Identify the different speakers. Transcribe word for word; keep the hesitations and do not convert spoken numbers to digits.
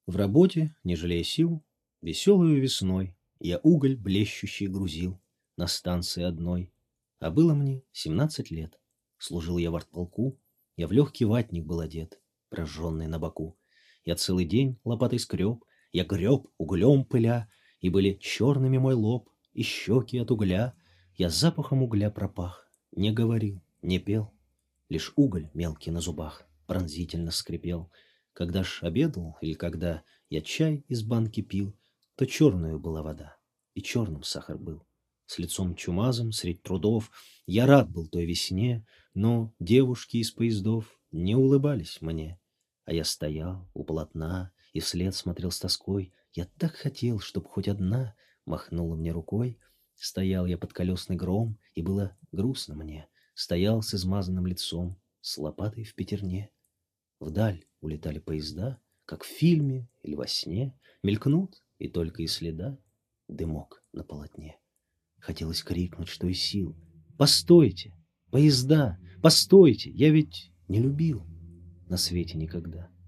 Speaker 1: В работе, не жалея сил, веселую весной я уголь блещущий грузил на станции одной. А было мне семнадцать лет. Служил я в артполку, я в легкий ватник был одет, прожженный на боку. Я целый день лопатой скреб, я греб углем пыля, и были черными мой лоб и щеки от угля. Я запахом угля пропах, не говорил, не пел, лишь уголь мелкий на зубах пронзительно скрипел. Когда ж обедал или когда я чай из банки пил, то черную была вода, и черным сахар был. С лицом чумазом, средь трудов, я рад был той весне, но девушки из поездов не улыбались мне. А я стоял у полотна и вслед смотрел с тоской. Я так хотел, чтоб хоть одна махнула мне рукой. Стоял я под колесный гром, и было грустно мне. Стоял с измазанным лицом, с лопатой в пятерне. Вдаль улетали поезда, как в фильме или во сне, мелькнут, и только и следа дымок на полотне. Хотелось крикнуть, что из сил: «Постойте, поезда, постойте! Я ведь не любил на свете никогда.